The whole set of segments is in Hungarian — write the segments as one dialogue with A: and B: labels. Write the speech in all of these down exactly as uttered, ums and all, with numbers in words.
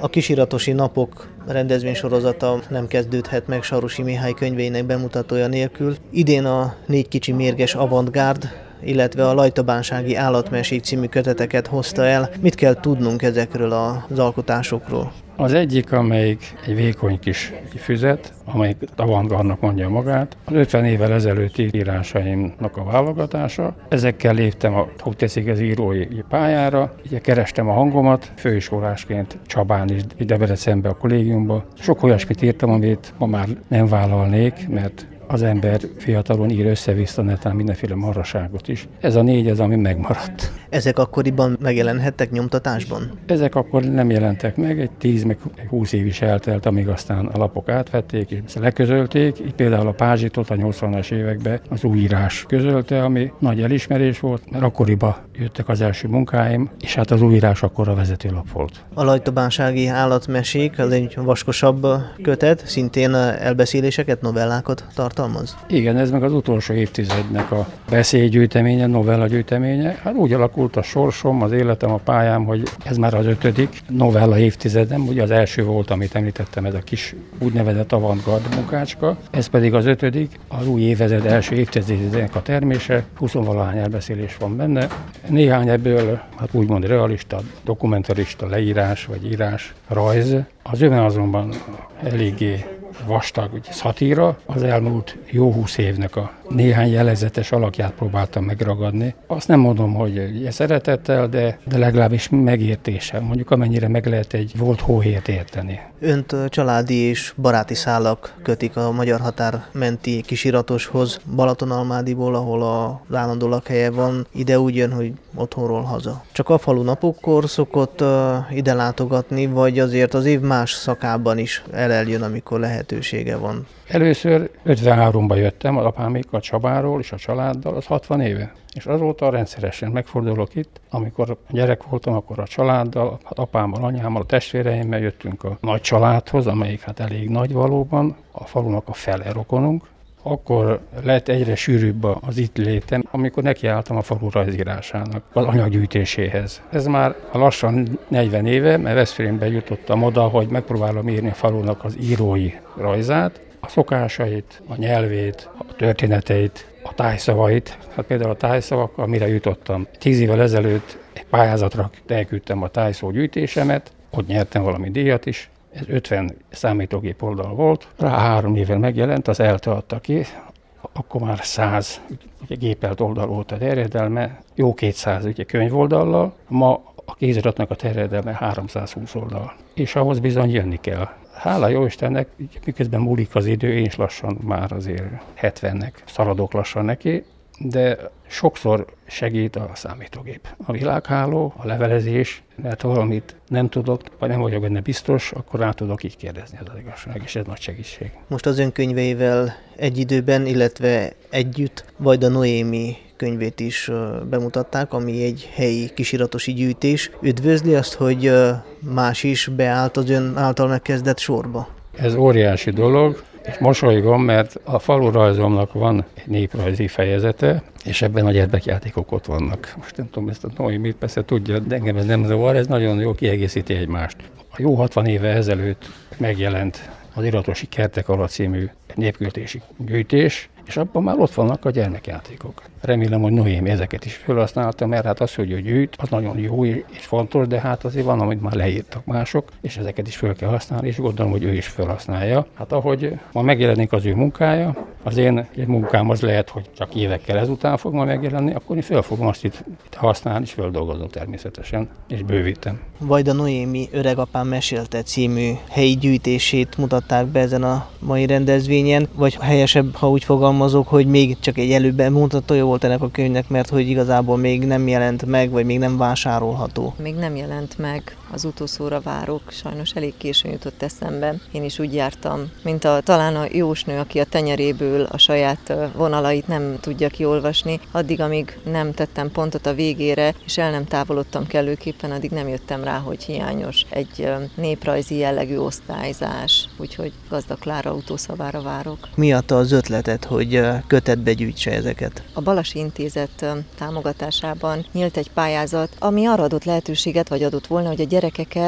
A: A Kisiratosi Napok rendezvénysorozata nem kezdődhet meg Sarosi Mihály könyveinek bemutatója nélkül. Idén a Négy kicsi mérges avantgárd, illetve a Lajtabánsági állatmesék című köteteket hozta el. Mit kell tudnunk ezekről az alkotásokról?
B: Az egyik, amelyik egy vékony kis füzet, amelyik avantgárdnak mondja magát. Az ötven évvel ezelőtti írásaimnak a válogatása. Ezekkel léptem, a, hogy teszik, az írói pályára. Ugye kerestem a hangomat, főiskolásként Csabán is, Debrecenbe a kollégiumba. Sok olyasmit írtam, amit ma már nem vállalnék, mert az ember fiatalon ír össze-vissza netán mindenféle marhaságot is. Ez a négy az, ami megmaradt.
A: Ezek akkoriban megjelenhettek nyomtatásban?
B: Ezek akkor nem jelentek meg, egy tíz meg húsz év is eltelt, amíg aztán a lapok átvették és leközölték. Így például a Pázsitot a nyolcvanas években az újírás közölte, ami nagy elismerés volt, mert akkoriban jöttek az első munkáim, és hát az újírás akkor a vezetőlap volt.
A: A Lajtabánsági állatmesék az egy vaskosabb kötet, szintén elbeszéléseket, novellákat tartalmaz?
B: Igen, ez meg az utolsó évtizednek a beszélygyűjteménye, novellagyűjteménye. Hát úgy alakult a sorsom, az életem, a pályám, hogy ez már az ötödik novella évtizedem. Ugye az első volt, amit említettem, ez a kis úgynevezett avantgárd munkácska. Ez pedig az ötödik, az új évezred első évtizedének a termése. huszonvalahány elbeszélés van benne. Néhány ebből, hát úgymond realista, dokumentarista leírás vagy írás, rajz. Az öven azonban eléggé vastag, ugye szatíra, az elmúlt jó húsz évnek a néhány jelezetes alakját próbáltam megragadni. Azt nem mondom, hogy szeretettel, de, de legalábbis megértéssel, mondjuk amennyire meg lehet egy volt hóhért érteni.
A: Önt családi és baráti szálak kötik a magyar határ menti Kisiratoshoz, Balatonalmádiból, ahol az állandó lakhelye van, ide úgy jön, hogy otthonról haza. Csak a falu napokkor szokott uh, ide látogatni, vagy azért az év más szakában is eleljön, amikor lehetősége van?
B: Először ötvenháromban jöttem, az apámékkal Csabáról és a családdal, az hatvan éve. És azóta rendszeresen megfordulok itt. Amikor gyerek voltam, akkor a családdal, hát apámmal, anyámmal, a testvéreimmel jöttünk a nagy családhoz, amelyik hát elég nagy valóban, a falunak a fele rokonunk. Akkor lett egyre sűrűbb az itt létem, amikor nekiálltam a falu rajzírásának, az anyaggyűjtéséhez. Ez már lassan negyven éve, mert Veszprémbe jutottam oda, hogy megpróbálom írni a falunak az írói rajzát, a szokásait, a nyelvét, a történeteit, a tájszavait. Hát például a tájszavakkal mire jutottam. Tíz évvel ezelőtt egy pályázatra elküldtem a tájszó gyűjtésemet, ott nyertem valami díjat is. Ez ötven számítógép oldal volt, rá három évvel megjelent, az ELTE adta ki, akkor már száz ugye, gépelt oldal volt a terjedelme, jó kétszáz ugye, könyvoldallal, ma a kéziratnak a terjedelme háromszázhúsz oldal, és ahhoz bizony jönni kell. Hála jó Istennek, miközben múlik az idő, én is lassan már azért hetvennek szaladok lassan neki, de sokszor segít a számítógép. A világháló, a levelezés, mert valamit nem tudok, vagy nem vagyok benne biztos, akkor rá tudok így kérdezni, az az igazság, és ez nagy segítség.
A: Most az ön könyveivel egy időben, illetve együtt Vajda Noémi könyvét is bemutatták, ami egy helyi kisiratosi gyűjtés. Üdvözli azt, hogy más is beállt az ön által megkezdett sorba?
B: Ez óriási dolog, és mosolygom, mert a falurajzomnak van egy néprajzi fejezete, és ebben a gyermekjátékok ott vannak. Most nem tudom, ezt a Noémit persze tudja, de engem ez nem zavar, ez nagyon jó kiegészíti egymást. A jó hatvan éve ezelőtt megjelent az Iratosi Kertek alatt című népköltési gyűjtés, és abban már ott vannak a gyermekjátékok. Remélem, hogy Noémi ezeket is felhasználta, mert hát az, hogy ő gyűjt, az nagyon jó és fontos, de hát azért van, amit már leírtak mások, és ezeket is fel kell használni, és gondolom, hogy ő is felhasználja. Hát ahogy ma megjelenik az ő munkája, az én munkám az lehet, hogy csak évekkel ezután fog ma megjelenni, akkor én fel fogom azt itt, itt használni, és földolgozom természetesen, és bővítem.
A: Vajda Noémi Öregapám mesélte című helyi gyűjtését mutatták be ezen a mai rendezvényen, vagy helyesebb, ha úgy fogalmazok, hogy még csak egy előbemutatója volt ennek a könyvnek, mert hogy igazából még nem jelent meg, vagy még nem vásárolható.
C: Még nem jelent meg, az utolsóra várok, sajnos elég későn jutott eszembe. Én is úgy jártam, mint a, talán a jósnő, aki a tenyeréből a saját vonalait nem tudja kiolvasni, addig, amíg nem tettem pontot a végére, és el nem távolodtam kellőképpen, addig nem jöttem rá, hogy hiányos egy néprajzi jellegű osztályzás, úgyhogy Gazda Klára utószavára várok.
A: Mi adta az ötletet, hogy kötetbe gyűjtse ezeket?
C: A Balasi Intézet támogatásában nyílt egy pályázat, ami arra adott lehetőséget, vagy adott volna, hogy a gyerekeket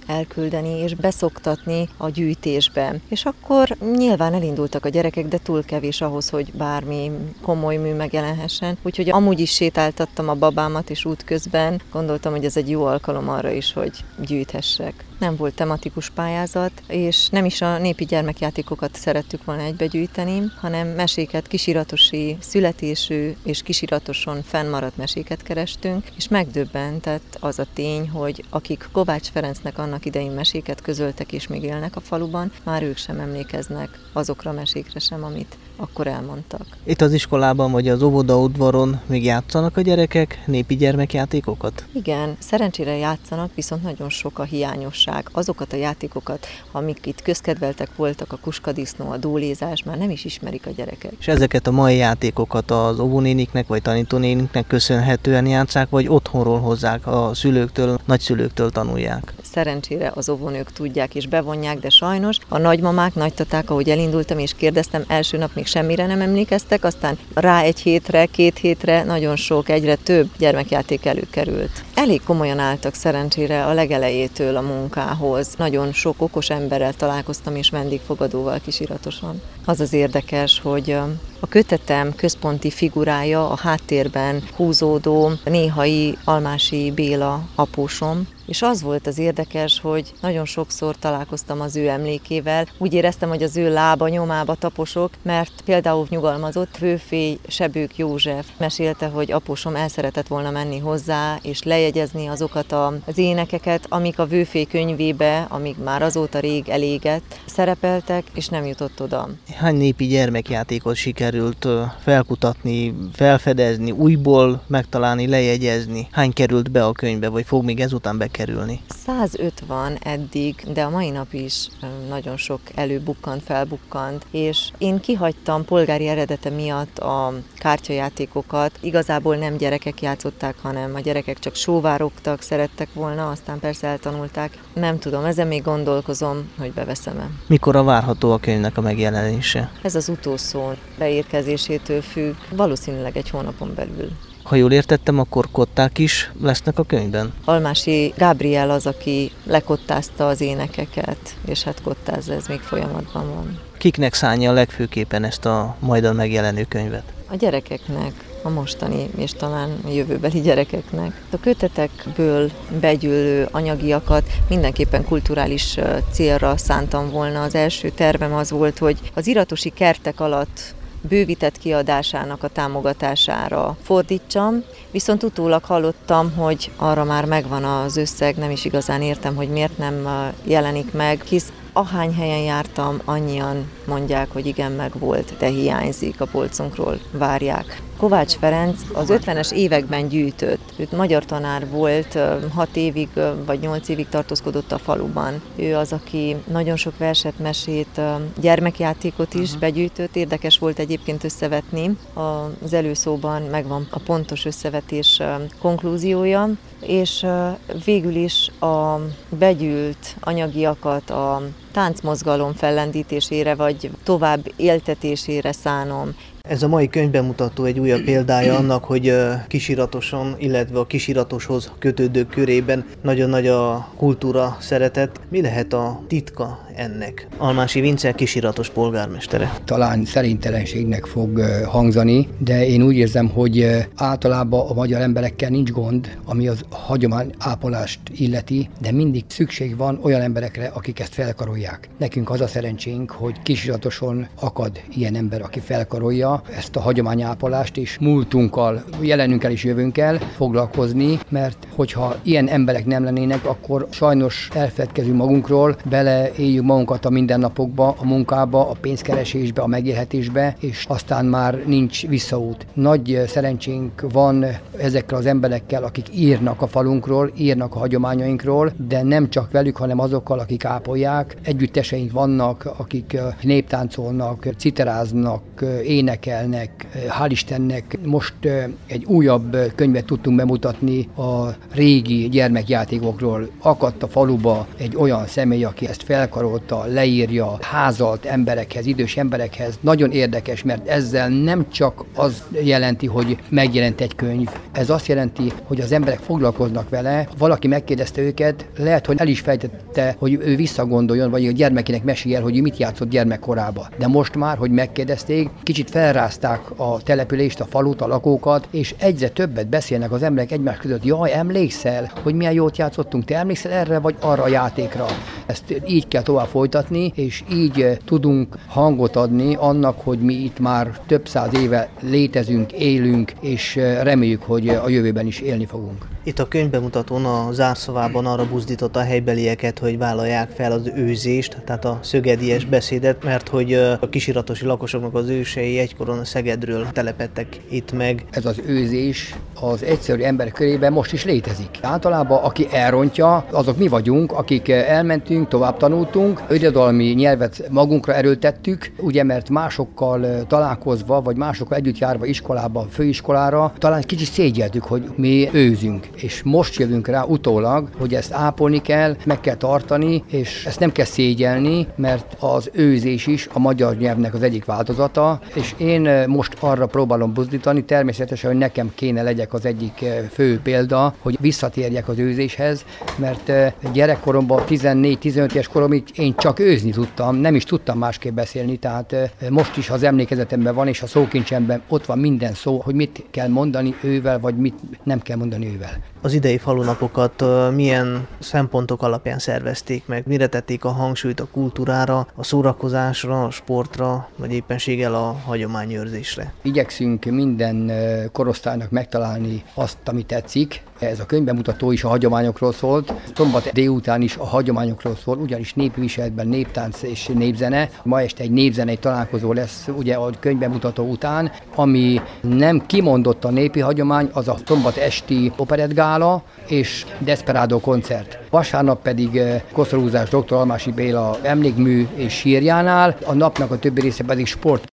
C: elküldeni és beszoktatni a gyűjtésbe. És akkor nyilván elindultak a gyerekek, de túl kevés ahhoz, hogy bármi komoly mű megjelenhessen. Úgyhogy amúgy is sétáltattam a babámat, és útközben gondoltam, hogy ez egy jó alkalom arra is, hogy gyűjthessek. Nem volt tematikus pályázat, és nem is a népi gyermekjátékokat szerettük volna egybegyűjteni, hanem meséket, kisiratosi születésű és kisiratoson fennmaradt meséket kerestünk, és megdöbbentett az a tény, hogy akik Kovács Ferencnek annak idején meséket közöltek és még élnek a faluban, már ők sem emlékeznek azokra a mesékre sem, amit akkor elmondtak.
A: Itt az iskolában vagy az óvodaudvaron még játszanak a gyerekek népi gyermekjátékokat?
C: Igen, szerencsére játszanak, viszont nagyon sok a hiányosság. Azokat a játékokat, amik itt közkedveltek voltak, a kuskadisznó, a dólézás, már nem is ismerik a gyerekek.
A: És ezeket a mai játékokat az óvónéniknek vagy tanítónéniknek köszönhetően játsszák, vagy otthonról hozzák a szülőktől, nagyszülőktől tanulják?
C: Szerencsére az óvónők tudják és bevonják, de sajnos a nagymamák, nagytaták, ahogy elindultam és kérdeztem, első nap még semmire nem emlékeztek, aztán rá egy hétre, két hétre nagyon sok, egyre több gyermekjáték előkerült. Elég komolyan álltak szerencsére a legelejétől a munkához. Nagyon sok okos emberrel találkoztam és vendégfogadóval kisiratosan. Az az érdekes, hogy a kötetem központi figurája a háttérben húzódó néhai Almási Béla apósom, és az volt az érdekes, hogy nagyon sokszor találkoztam az ő emlékével. Úgy éreztem, hogy az ő lába nyomába taposok, mert például nyugalmazott Vőfély Sebők József mesélte, hogy apósom el szeretett volna menni hozzá, és lejegyezni azokat az énekeket, amik a Vőfély könyvébe, amik már azóta rég elégett, szerepeltek, és nem jutott oda.
A: Hány népi gyermekjátékot sikerült felkutatni, felfedezni, újból megtalálni, lejegyezni? Hány került be a könyvbe, vagy fog még ezután bekerülni?
C: százötven eddig, de a mai nap is nagyon sok előbukkant, felbukkant, és én kihagytam polgári eredete miatt a kártyajátékokat. Igazából nem gyerekek játszották, hanem a gyerekek csak sóvárogtak, szerettek volna, aztán persze eltanulták. Nem tudom, ezen még gondolkozom, hogy beveszem-e.
A: Mikorra várható a könyvnek a megjelenése?
C: Ez az utolsó beérkezésétől függ, valószínűleg egy hónapon belül.
A: Ha jól értettem, akkor kották is lesznek a könyvben?
C: Almási Gábriel az, aki lekottázta az énekeket, és hát kottáz, ez még folyamatban van.
A: Kiknek szánja a legfőképpen ezt a majdan megjelenő könyvet?
C: A gyerekeknek, a mostani és talán a jövőbeli gyerekeknek. A kötetekből begyűlő anyagiakat mindenképpen kulturális célra szántam volna. Az első tervem az volt, hogy az iratosi kertek alatt bővített kiadásának a támogatására fordítsam, viszont utólag hallottam, hogy arra már megvan az összeg, nem is igazán értem, hogy miért nem jelenik meg, hisz ahány helyen jártam, annyian mondják, hogy igen, meg volt, de hiányzik, a polcunkról várják. Kovács Ferenc az ötvenes években gyűjtött. Ő magyar tanár volt, hat évig vagy nyolc évig tartózkodott a faluban. Ő az, aki nagyon sok verset, mesét, gyermekjátékot is begyűjtött. Érdekes volt egyébként összevetni. Az előszóban megvan a pontos összevetés konklúziója, és végül is a begyűlt anyagiakat a táncmozgalom fellendítésére vagy tovább éltetésére szánom.
A: Ez a mai könyvbemutató egy újabb példája annak, hogy kisiratoson, illetve a kisiratoshoz kötődők körében nagyon nagy a kultúra szeretet. Mi lehet a titka ennek? Almási Vince kisiratos polgármestere.
D: Talán szerintelenségnek fog hangzani, de én úgy érzem, hogy általában a magyar emberekkel nincs gond, ami az hagyományápolást illeti, de mindig szükség van olyan emberekre, akik ezt felkarolják. Nekünk az a szerencsénk, hogy kisiratoson akad ilyen ember, aki felkarolja ezt a hagyományápolást, és múltunkkal, jelenünkkel és jövőnkkel foglalkozni, mert hogyha ilyen emberek nem lennének, akkor sajnos elfeledkezünk magunkról, beleéljük magunkat a mindennapokba, a munkába, a pénzkeresésbe, a megélhetésbe, és aztán már nincs visszaút. Nagy szerencsénk van ezekkel az emberekkel, akik írnak a falunkról, írnak a hagyományainkról, de nem csak velük, hanem azokkal, akik ápolják. Együtteseink vannak, akik néptáncolnak, citeráznak, énekelnek. Hál' Istennek most egy újabb könyvet tudtunk bemutatni a régi gyermekjátékokról. Akadt a faluba egy olyan személy, aki ezt felkarolta, leírja, házalt emberekhez, idős emberekhez. Nagyon érdekes, mert ezzel nem csak az jelenti, hogy megjelent egy könyv, ez azt jelenti, hogy az emberek foglalkoznak vele. Valaki megkérdezte őket, lehet, hogy el is fejtette, hogy ő visszagondoljon, vagy a gyermekének mesél, hogy ő mit játszott gyermekkorában. De most már, hogy megkérdezték, kicsit felrázták a települést, a falut, a lakókat, és egyre többet beszélnek az emberek egymás között. Jaj, emlékszel, hogy milyen jót játszottunk? Te emlékszel erre, vagy arra a játékra? Ezt így kell tovább folytatni, és így tudunk hangot adni annak, hogy mi itt már több száz éve létezünk, élünk, és reméljük, hogy a jövőben is élni fogunk.
A: Itt a könyvbemutatón a zárszavában arra buzdította a helybelieket, hogy vállalják fel az őzést, tehát a szögedies beszédet, mert hogy a kisiratosi lakosoknak az ősei egykoron a Szegedről telepedtek itt meg.
D: Ez az őzés az egyszerű ember körében most is létezik. Általában aki elrontja, azok mi vagyunk, akik elmentünk, tovább tanultunk, irodalmi nyelvet magunkra erőltettük, ugye mert másokkal találkozva, vagy másokkal együtt járva iskolába, főiskolára, talán kicsit szégyeltük, hogy mi őzünk. És most jövünk rá utólag, hogy ezt ápolni kell, meg kell tartani, és ezt nem kell szégyelni, mert az őzés is a magyar nyelvnek az egyik változata, és én most arra próbálom buzdítani, természetesen, hogy nekem kéne legyek az egyik fő példa, hogy visszatérjek az őzéshez, mert gyerekkoromban tizennégy-tizenöt éves koromig én csak őzni tudtam, nem is tudtam másképp beszélni, tehát most is az emlékezetemben van, és a szókincsemben ott van minden szó, hogy mit kell mondani ővel, vagy mit nem kell mondani ővel.
A: Az idei falunapokat milyen szempontok alapján szervezték meg? Mire tették a hangsúlyt, a kultúrára, a szórakozásra, a sportra, vagy éppenséggel a hagyományőrzésre?
D: Igyekszünk minden korosztálynak megtalálni azt, ami tetszik. Ez a könyvbemutató is a hagyományokról szólt. Szombat délután is a hagyományokról szól, ugyanis népi viseletben néptánc és népzene. Ma este egy népzenei találkozó lesz ugye a könyvbemutató után, ami nem kimondott a népi hagyomány, az a szombat esti operettgála és Desperado koncert. Vasárnap pedig koszorúzás doktor Almási Béla emlékmű és sírjánál, a napnak a többi része pedig sport.